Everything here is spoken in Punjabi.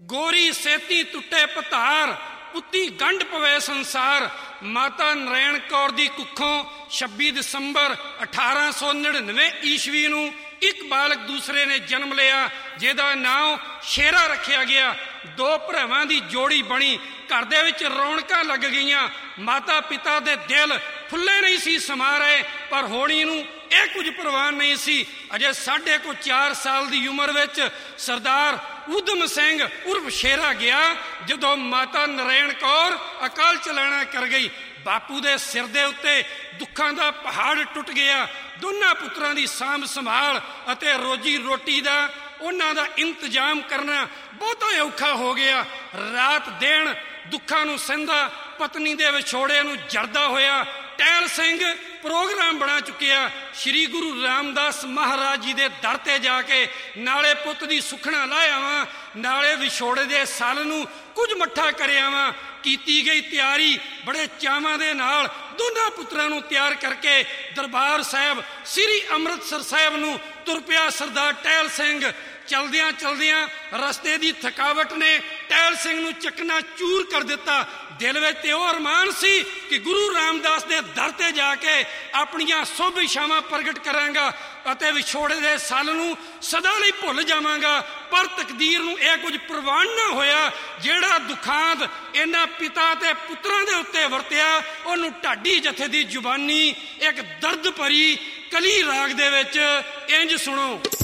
ਗੋਰੀ ਸੇਤੀ ਟੁੱਟੇ ਪਤਾਰ, ਪੁੱਤੀ ਗੰਢ ਪਵੇ ਸੰਸਾਰ। ਮਾਤਾ ਨਰੈਣ ਕੌਰ ਦੀ ਕੁੱਖੋਂ 26 ਦਸੰਬਰ 1899 ਈਸਵੀ ਨੂੰ ਇੱਕ ਬਾਲਕ ਦੂਸਰੇ ਨੇ ਜਨਮ ਲਿਆ, ਜਿਹਦਾ ਨਾਂ ਸ਼ੇਰਾ ਰੱਖਿਆ ਗਿਆ। ਦੋ ਭਰਾਵਾਂ ਦੀ ਜੋੜੀ ਬਣੀ, ਘਰ ਦੇ ਵਿੱਚ ਰੌਣਕਾਂ ਲੱਗ ਗਈਆਂ। ਮਾਤਾ ਪਿਤਾ ਦੇ ਦਿਲ ਫੁੱਲੇ ਨਹੀਂ ਸੀ ਸਮਾ ਰਹੇ, ਪਰ ਹੋਣੀ ਨੂੰ ਇਹ ਕੁਝ ਪ੍ਰਵਾਹ ਨਹੀਂ ਸੀ। ਅਜੇ 4.5 ਸਾਲ ਦੀ ਉਮਰ ਵਿੱਚ ਸਰਦਾਰ ਊਧਮ ਸਿੰਘ ਉਰਫ ਸ਼ੇਰਾ ਗਿਆ, ਜਦੋਂ ਮਾਤਾ ਨਰੈਣ ਕੌਰ ਅਕਾਲ ਚਲਾਣਾ ਕਰ ਗਈ। ਬਾਪੂ ਦੇ ਸਿਰ ਦੇ ਉੱਤੇ ਦੁੱਖਾਂ ਦਾ ਪਹਾੜ ਟੁੱਟ ਗਿਆ। ਦੋਨਾਂ ਪੁੱਤਰਾਂ ਦੀ ਸਾਂਭ ਸੰਭਾਲ ਅਤੇ ਰੋਜੀ ਰੋਟੀ ਦਾ ਉਹਨਾਂ ਦਾ ਇੰਤਜ਼ਾਮ ਕਰਨਾ ਬਹੁਤਾ ਔਖਾ ਹੋ ਗਿਆ। ਰਾਤ ਦਿਨ ਦੁੱਖਾਂ ਨੂੰ ਸਹਿੰਦਾ, ਪਤਨੀ ਦੇ ਵਿਛੋੜੇ ਨੂੰ ਜਰਦਾ ਹੋਇਆ ਟਹਿਲ ਸਿੰਘ ਪ੍ਰੋਗਰਾਮ ਬਣਾ ਚੁੱਕਿਆ। ਸ਼੍ਰੀ ਗੁਰੂ ਰਾਮਦਾਸ ਮਹਾਰਾਜ ਜੀ ਦੇ ਦਰ ਤੇ ਜਾ ਕੇ ਨਾਲੇ ਪੁੱਤ ਦੀ ਸੁਖਣਾ ਲਾਇਆ ਵਾਂ, ਨਾਲੇ ਵਿਛੋੜੇ ਦੇ ਸਲ ਨੂੰ ਕੁਝ ਮੱਠਾ ਕਰਿਆ ਵਾਂ। ਕੀਤੀ ਗਈ ਤਿਆਰੀ ਬੜੇ ਚਾਵਾਂ ਦੇ ਨਾਲ ਦੋਨਾਂ ਪੁੱਤਰਾਂ ਨੂੰ ਤਿਆਰ ਕਰਕੇ ਦਰਬਾਰ ਸਾਹਿਬ ਸ੍ਰੀ ਅੰਮ੍ਰਿਤਸਰ ਸਾਹਿਬ ਨੂੰ ਤੁਰ ਪਿਆ ਸਰਦਾਰ ਟਹਿਲ ਸਿੰਘ। ਚਲਦਿਆਂ ਚਲਦਿਆਂ ਰਸਤੇ ਦੀ ਥਕਾਵਟ ਨੇ ਟਹਿਲ ਸਿੰਘ ਨੂੰ ਚਕਨਾ ਚੂਰ ਕਰ ਦਿੱਤਾ। ਦਿਲ ਵਿੱਚ ਤੇ ਉਹ ਅਰਮਾਨ ਸੀ ਕਿ ਗੁਰੂ ਰਾਮਦਾਸ ਦੇ ਦਰ ਤੇ ਜਾ ਕੇ ਆਪਣੀਆਂ ਸੁਭ ਇਛਾਵਾਂ ਪ੍ਰਗਟ ਕਰਾਂਗਾ ਅਤੇ ਵਿਛੋੜੇ ਦੇ ਸਲ ਨੂੰ ਸਦਾ ਲਈ ਭੁੱਲ ਜਾਵਾਂਗਾ। ਪਰ ਤਕਦੀਰ ਨੂੰ ਇਹ ਕੁਝ ਪ੍ਰਵਾਨ ਨਾ ਹੋਇਆ। ਜਿਹੜਾ ਦੁਖਾਂਤ ਇਹਨਾਂ ਪਿਤਾ ਤੇ ਪੁੱਤਰਾਂ ਦੇ ਉੱਤੇ ਵਰਤਿਆ, ਉਹਨੂੰ ਢਾਡੀ ਜਥੇ ਦੀ ਜ਼ੁਬਾਨੀ ਇੱਕ ਦਰਦ ਭਰੀ ਕਲੀ ਰਾਗ ਦੇ ਵਿੱਚ ਇੰਜ ਸੁਣੋ।